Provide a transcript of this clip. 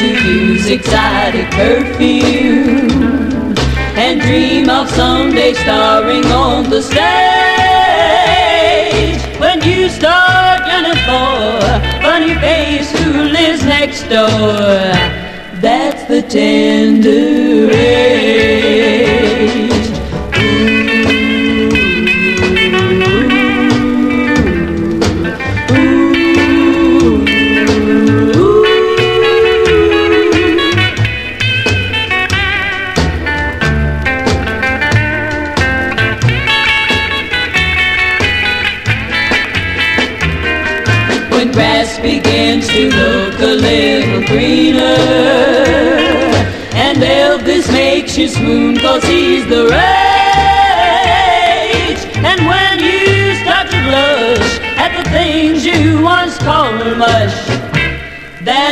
to use exotic perfume and dream of someday starring on the stage. When you start yearning for a funny face who lives next door, that's the tender age. When grass begins to look a little greener and Elvis makes you swoon 'cause he's the rage, and when you start to blush at the things you once called mush, that